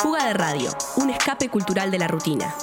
Fuga de radio, un escape cultural de la rutina.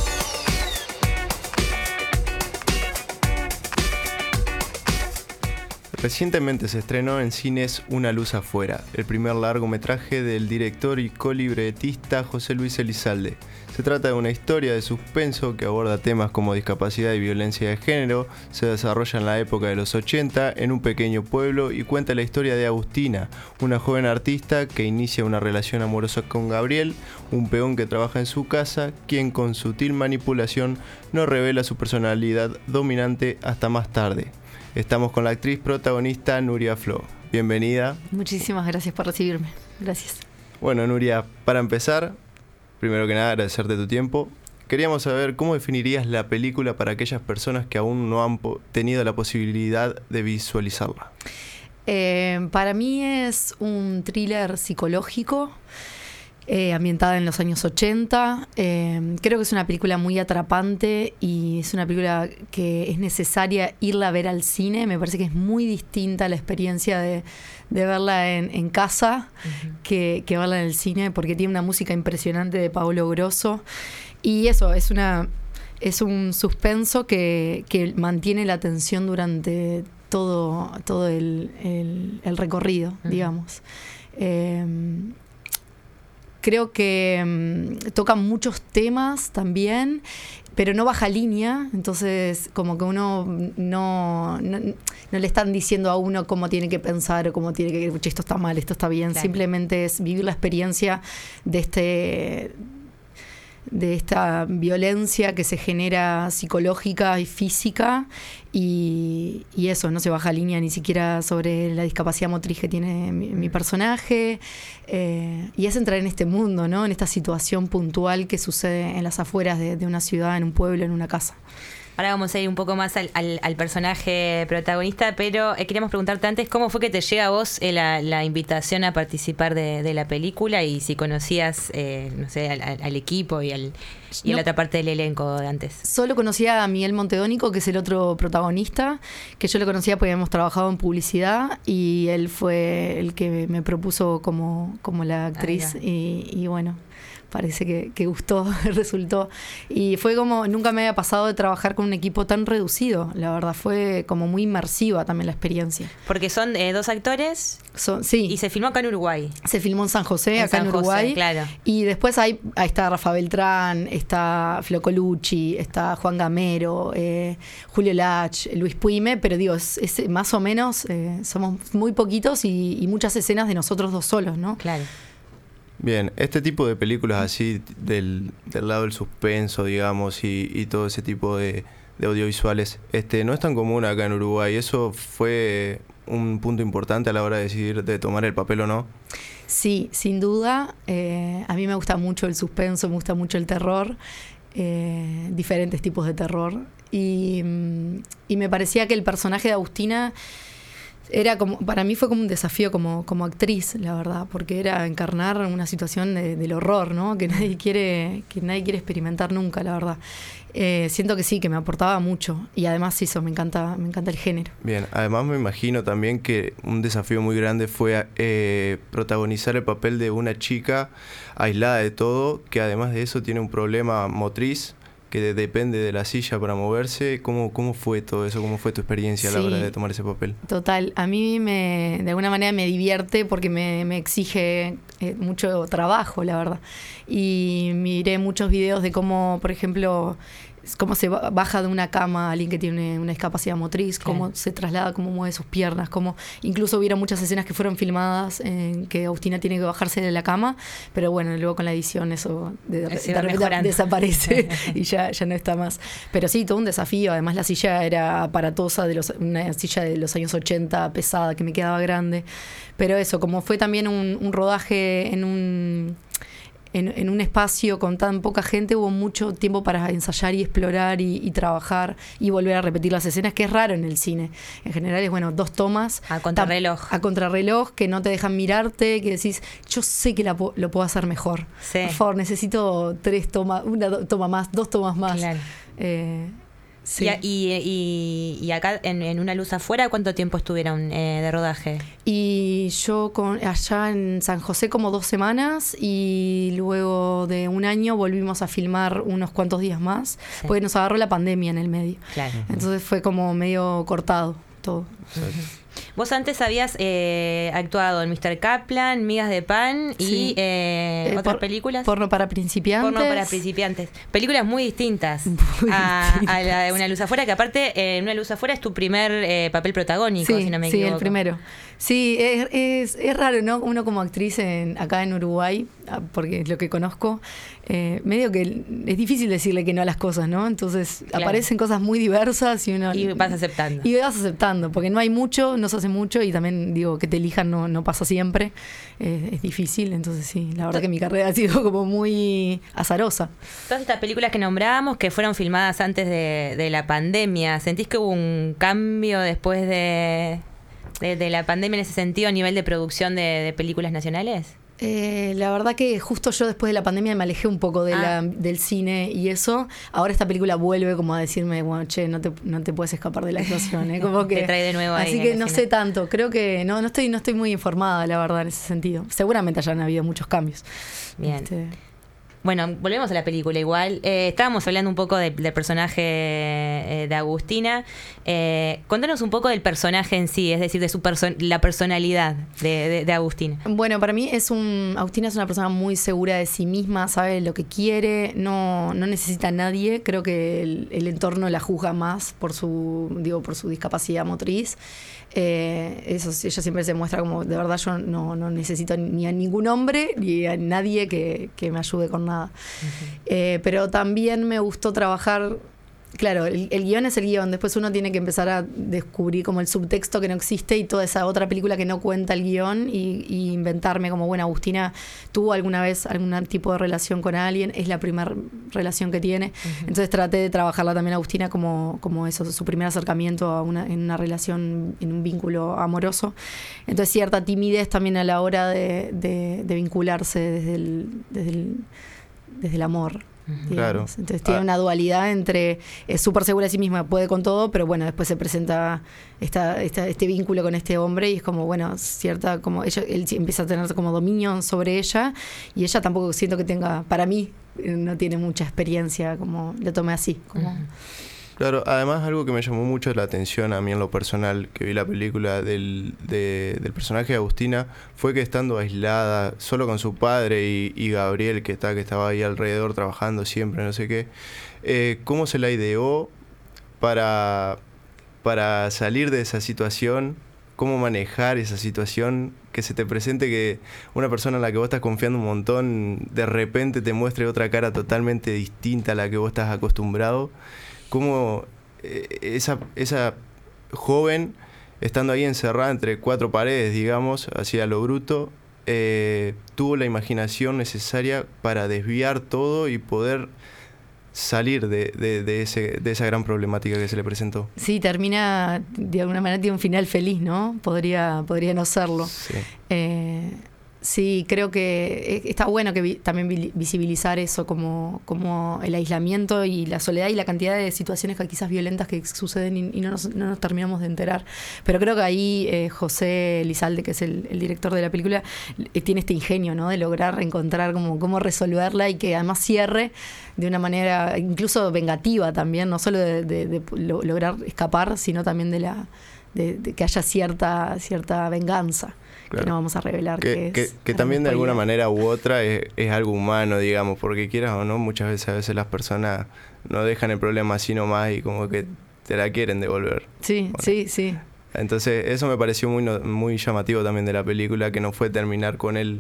Recientemente se estrenó en cines Una luz afuera, el primer largometraje del director y colibretista José Luis Elizalde. Se trata de una historia de suspenso que aborda temas como discapacidad y violencia de género, se desarrolla en la época de los 80 en un pequeño pueblo y cuenta la historia de Agustina, una joven artista que inicia una relación amorosa con Gabriel, un peón que trabaja en su casa, quien con sutil manipulación no revela su personalidad dominante hasta más tarde. Estamos con la actriz protagonista Nuria Flo. Bienvenida. Muchísimas gracias por recibirme. Gracias. Bueno, Nuria, para empezar, primero que nada agradecerte tu tiempo. Queríamos saber cómo definirías la película para aquellas personas que aún no han tenido la posibilidad de visualizarla. Para mí es un thriller psicológico ambientada en los años 80. Creo que es una película muy atrapante y es una película que es necesaria irla a ver al cine. Me parece que es muy distinta la experiencia de verla en casa que verla en el cine, porque tiene una música impresionante de Paolo Grosso. Y eso, es un suspenso que mantiene la atención durante todo el recorrido, digamos. Creo que toca muchos temas también, pero no baja línea, entonces como que uno no le están diciendo a uno cómo tiene que pensar o cómo tiene que, esto está mal, esto está bien, claro. Simplemente es vivir la experiencia de esta violencia que se genera psicológica y física, y eso, no se baja línea ni siquiera sobre la discapacidad motriz que tiene mi personaje, y es entrar en este mundo, ¿no? En esta situación puntual que sucede en las afueras de una ciudad, en un pueblo, en una casa. Ahora vamos a ir un poco más al personaje protagonista, pero queríamos preguntarte antes, ¿cómo fue que te llega a vos la invitación a participar de la película y si conocías, no sé, al equipo y a la otra parte del elenco de antes? Solo conocía a Miguel Montedónico, que es el otro protagonista, que yo lo conocía porque habíamos trabajado en publicidad y él fue el que me propuso como la actriz y bueno, parece que gustó, resultó. Y fue como, nunca me había pasado de trabajar con un equipo tan reducido, la verdad, fue como muy inmersiva también la experiencia. Porque son dos actores, sí. Y se filmó acá en Uruguay. Se filmó en San José, acá en Uruguay. Claro. Y después ahí está Rafa Beltrán, está Flo Colucci, está Juan Gamero, Julio Lach, Luis Puime, pero digo, es más o menos, somos muy poquitos y muchas escenas de nosotros dos solos, ¿no? Claro. Bien, este tipo de películas así del lado del suspenso, digamos, y todo ese tipo de audiovisuales, no es tan común acá en Uruguay. ¿Eso fue un punto importante a la hora de decidir de tomar el papel o no? Sí, sin duda. A mí me gusta mucho el suspenso, me gusta mucho el terror, diferentes tipos de terror. Y me parecía que el personaje de Agustina era como, para mí fue como un desafío como actriz, la verdad, porque era encarnar una situación del horror, ¿no? Que nadie quiere experimentar nunca, la verdad. Siento que sí, que me aportaba mucho, y además eso, me encanta el género. Bien, además me imagino también que un desafío muy grande fue protagonizar el papel de una chica aislada de todo, que además de eso tiene un problema motriz, que depende de la silla para moverse. ¿Cómo fue todo eso? ¿Cómo fue tu experiencia a la hora de tomar ese papel? Total, a mí de alguna manera me divierte porque me exige mucho trabajo, la verdad. Y miré muchos videos de cómo, por ejemplo, cómo se baja de una cama alguien que tiene una discapacidad motriz, claro. Cómo se traslada, cómo mueve sus piernas, cómo incluso hubieron muchas escenas que fueron filmadas en que Agustina tiene que bajarse de la cama, pero bueno, luego con la edición eso de repente desaparece y ya no está más. Pero sí, todo un desafío. Además la silla era aparatosa, una silla de los años 80, pesada, que me quedaba grande. Pero eso, como fue también un rodaje en un espacio con tan poca gente, hubo mucho tiempo para ensayar y explorar y trabajar y volver a repetir las escenas, que es raro en el cine. En general es, 2 tomas. A contrarreloj. A contrarreloj, que no te dejan mirarte, que decís, yo sé que lo puedo hacer mejor. Sí. Por favor, necesito 3 tomas, una toma más, 2 tomas más. Claro. Sí. Y acá en Una luz afuera, ¿cuánto tiempo estuvieron de rodaje? Y yo allá en San José como 2 semanas y luego como de un año volvimos a filmar unos cuantos días más, porque nos agarró la pandemia en el medio. Claro. Entonces fue como medio cortado todo. Vos antes habías actuado en Mr. Kaplan, Migas de Pan y otras películas. Porno para principiantes. Porno para principiantes. Películas muy distintas a la de Una luz afuera, que aparte Una luz afuera es tu primer papel protagónico, si no me equivoco. Sí, el primero. Sí, es raro, ¿no? Uno como actriz acá en Uruguay, porque es lo que conozco, medio que es difícil decirle que no a las cosas, ¿no? Entonces aparecen cosas muy diversas y vas aceptando. Y vas aceptando, porque no hay mucho, no se hace mucho, y también digo que te elijan no pasa siempre. Es difícil, entonces sí, la verdad que mi carrera ha sido como muy azarosa. Todas estas películas que nombrábamos, que fueron filmadas antes de la pandemia, ¿sentís que hubo un cambio después de la pandemia en ese sentido a nivel de producción de películas nacionales? La verdad que justo yo después de la pandemia me alejé un poco del cine y eso. Ahora esta película vuelve como a decirme, bueno, che, no te puedes escapar de la situación, ¿eh? Como que te trae de nuevo ahí. Así que no sé tanto. Creo que no estoy muy informada, la verdad, en ese sentido. Seguramente hayan habido muchos cambios. Bien. Bueno, volvemos a la película igual. Estábamos hablando un poco del personaje de Agustina. Contanos un poco del personaje en sí, es decir, de la personalidad de Agustina. Bueno, para mí Agustina es una persona muy segura de sí misma, sabe lo que quiere, no necesita a nadie. Creo que el entorno la juzga más por su discapacidad motriz. Ella siempre se muestra como, de verdad, yo no necesito ni a ningún hombre ni a nadie que me ayude con nada. Uh-huh. Pero también me gustó trabajar. Claro, el guión es el guión. Después uno tiene que empezar a descubrir como el subtexto que no existe y toda esa otra película que no cuenta el guión y inventarme como, bueno, Agustina tuvo alguna vez algún tipo de relación con alguien, es la primera relación que tiene. Uh-huh. Entonces traté de trabajarla también a Agustina como eso, su primer acercamiento en una relación, en un vínculo amoroso. Entonces cierta timidez también a la hora de vincularse desde el amor. Claro. Entonces tiene una dualidad entre es súper segura de sí misma, puede con todo, pero bueno, después se presenta este vínculo con este hombre y es como, bueno, cierta, como él empieza a tener como dominio sobre ella y ella tampoco siento que tenga, para mí, no tiene mucha experiencia, como lo tomé así, como... Uh-huh. Claro, además algo que me llamó mucho la atención a mí en lo personal, que vi la película del personaje de Agustina, fue que estando aislada, solo con su padre y Gabriel, que estaba ahí alrededor trabajando siempre, no sé qué, ¿cómo se la ideó para salir de esa situación? ¿Cómo manejar esa situación? Que se te presente que una persona en la que vos estás confiando un montón, de repente te muestre otra cara totalmente distinta a la que vos estás acostumbrado. Cómo esa joven, estando ahí encerrada entre cuatro paredes, digamos, hacia lo bruto, tuvo la imaginación necesaria para desviar todo y poder salir de esa gran problemática que se le presentó. Sí, termina, de alguna manera tiene un final feliz, ¿no? Podría no serlo. Sí. Sí, creo que está bueno que también visibilizar eso como el aislamiento y la soledad y la cantidad de situaciones que quizás violentas que suceden y no nos terminamos de enterar. Pero creo que ahí José Elizalde, que es el director de la película, tiene este ingenio, ¿no? De lograr encontrar cómo resolverla y que además cierre de una manera incluso vengativa también, no solo de lograr escapar, sino también de que haya cierta venganza. Claro. Que no vamos a revelar que también de alguna manera u otra es algo humano, digamos, porque quieras o no, muchas veces las personas no dejan el problema así nomás y como que te la quieren devolver. Sí, bueno. Sí. Entonces eso me pareció muy llamativo también de la película, que no fue terminar con él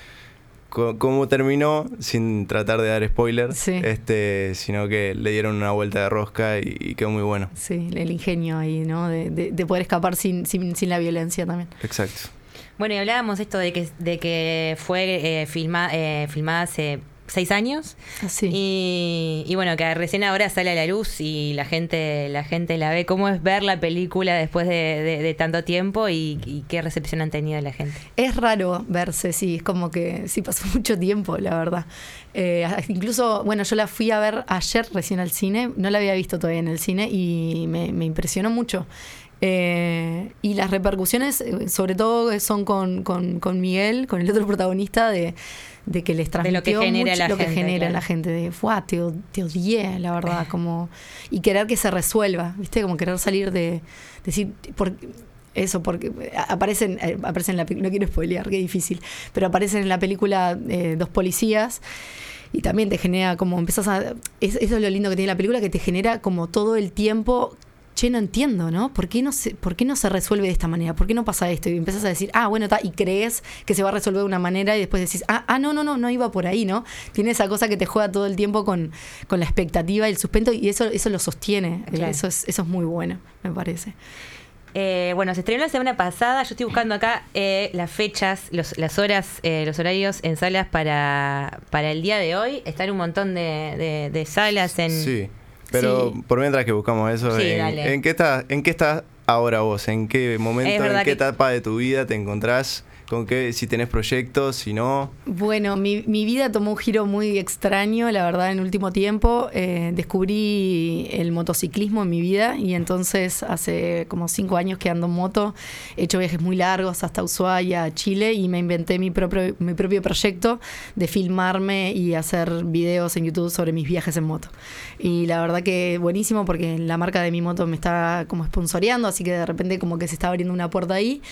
como terminó, sin tratar de dar spoilers, sí. Sino que le dieron una vuelta de rosca y quedó muy bueno. Sí, el ingenio ahí, ¿no? De poder escapar sin la violencia también. Exacto. Bueno, y hablábamos esto de que fue filmada hace 6 años. Sí. Y bueno, que recién ahora sale a la luz y la gente la ve. ¿Cómo es ver la película después de tanto tiempo y qué recepción han tenido la gente? Es raro verse, sí, es como que sí pasó mucho tiempo, la verdad. Incluso, bueno, yo la fui a ver ayer recién al cine, no la había visto todavía en el cine y me impresionó mucho. Y las repercusiones, sobre todo, son con Miguel, con el otro protagonista, de que les transmitió lo que genera mucho la lo que gente, genera claro. la gente, de te odié, la verdad, como, y querer que se resuelva, ¿viste? Como querer salir de decir, porque aparecen en la película, no quiero spoilear, qué difícil, pero aparecen en la película 2 policías. Y también te genera como empezás a... Eso es lo lindo que tiene la película, que te genera como todo el tiempo... Che, no entiendo, ¿no? ¿Por qué no se resuelve de esta manera? ¿Por qué no pasa esto? Y empezás a decir, bueno, y crees que se va a resolver de una manera y después decís, no iba por ahí, ¿no? Tiene esa cosa que te juega todo el tiempo con la expectativa y el suspenso, y eso lo sostiene. Claro. Eso es muy bueno, me parece. Bueno, se estrenó la semana pasada. Yo estoy buscando acá las fechas, las horas, los horarios en salas para el día de hoy. Están un montón de salas en... Sí, pero por mientras que buscamos eso, Sí, dale. ¿en qué estás ahora vos? ¿En qué momento, en qué etapa de tu vida te encontrás? ¿Con qué? Si tenés proyectos, si no... Bueno, mi vida tomó un giro muy extraño, la verdad, en el último tiempo. Descubrí el motociclismo en mi vida y entonces hace como 5 años que ando en moto. He hecho viajes muy largos hasta Ushuaia, Chile, y me inventé mi propio proyecto de filmarme y hacer videos en YouTube sobre mis viajes en moto. Y la verdad que buenísimo, porque la marca de mi moto me está como sponsoreando, así que de repente como que se está abriendo una puerta ahí.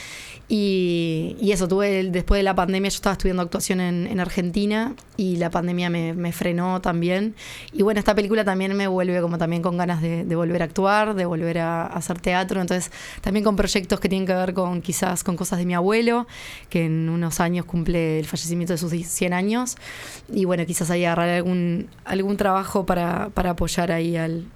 Y eso, después de la pandemia, yo estaba estudiando actuación en Argentina y la pandemia me frenó también. Y bueno, esta película también me vuelve como también con ganas de volver a actuar, de volver a hacer teatro. Entonces, también con proyectos que tienen que ver quizás con cosas de mi abuelo, que en unos años cumple el fallecimiento de sus 100 años. Y bueno, quizás ahí agarrar algún trabajo para apoyar ahí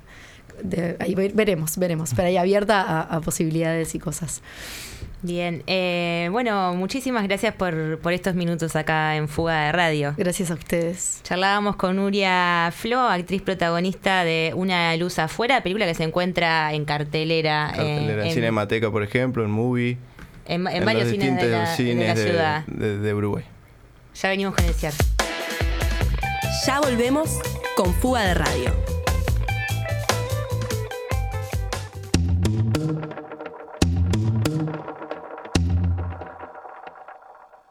ahí veremos, pero ahí abierta a posibilidades y cosas. Bien, bueno, muchísimas gracias por estos minutos acá en Fuga de Radio. Gracias a ustedes. Charlábamos con Nuria Flo, actriz protagonista de Una luz afuera, película que se encuentra en cartelera. En Cinemateca, por ejemplo, en Movie. En varios cines de la ciudad. De Uruguay. Ya venimos con el cierre. Ya volvemos con Fuga de Radio.